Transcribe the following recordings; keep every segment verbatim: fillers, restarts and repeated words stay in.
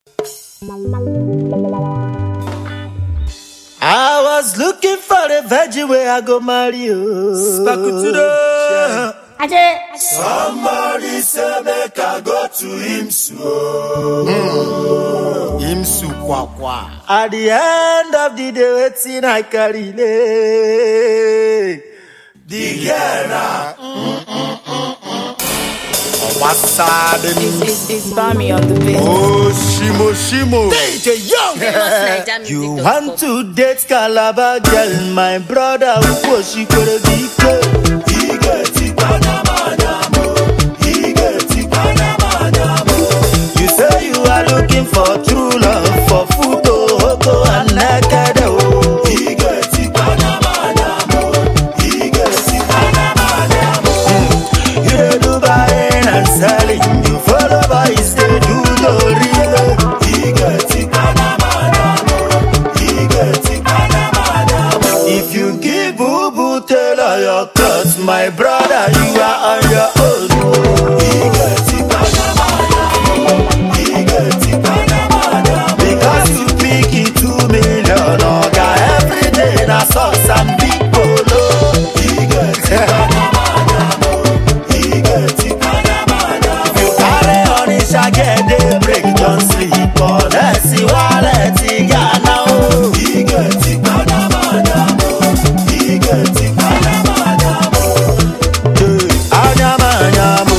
I was looking for a veggie where I go marry you. Somebody say make I go to Imsu. Mm. Imsu kwa kwa. At the end of the day, waiting I carry lay. The girl. What's up? It's, it's, it's Bami on the beat. Oh, Shimo Shimo. D J Young. You want to date Calabar girl, my brother? Who was she gonna be? He get it, Panama, He get it, Panama. You say you are looking for true love, for photo, hoto, and naked. Oh, he get it, Panama, He get it, Panama. You dey Dubai and selling, you follow by stay do the real. He get it, Panama, He get it, Panama. If you give boo boo tailor your clothes, my brother, you are on your own. He get it, Panama, He get it, Panama. Because you pick it two million, oga every day na sauce and big polo. He get it, Panama, He get it, Panama. You carry on it, I get the break, don't sleep unless you wallet, you got now. He get it, Panama, He get it, Panama. Anyama, anyamo.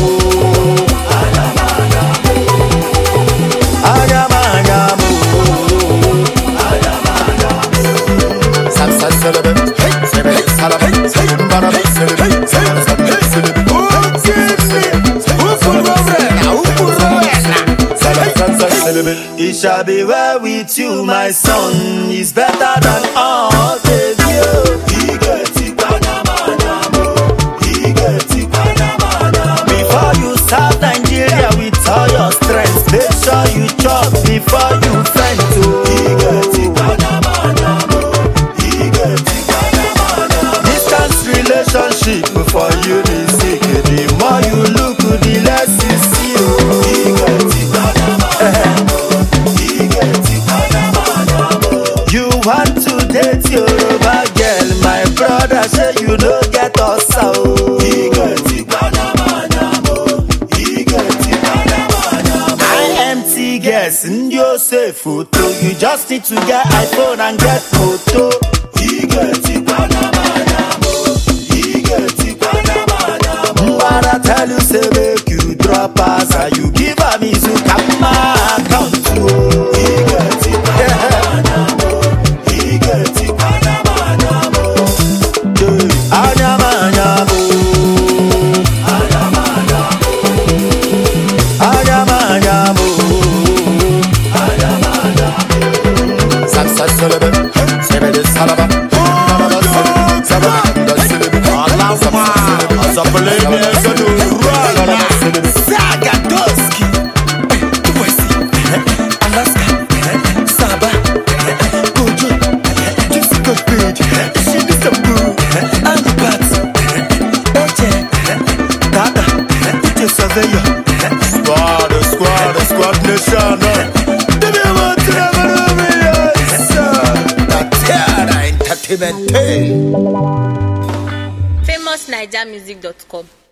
Anyama, anyamo. Sal, sal, salabé. Hey, salabé, salabé. Hey, barabé, salabé. Salabé, salabé. Oh, it shall be well with you, my son. It's better than all the view. He get it, Panama, He get it, Panama. Before you start Nigeria with all your strength, make sure you chop before you faint. He get it, Panama, He get it, Panama. Distance relationship for you is sick. The more you look, the less you see. He get it, Panama, He get it, Panama. You want to date your Yoruba girl, my brother, say you don't get us out. He get it, Panama, He get it, Panama. I M T guess in your safe photo. You just need to get iPhone and get photo. He get it, Panama, He get it, Panama. But I tell you, say make you drop us, and you give a me to come my account. He get it, Panama, He get it, Panama. Anyama, anyamo. Anyama, anyamo. Sal, sal, salabé. Salabé, salaba. Zagadoski, Kwesi, Alaska, Saba, Gojo, Juicy Goldberg, Shindi Sambu, Alubat, Eche, Dada, Ute Surveyor, Squad, squad, squad nation. Give me one to never know me, yes. Natera Entertainment. famous niger music dot com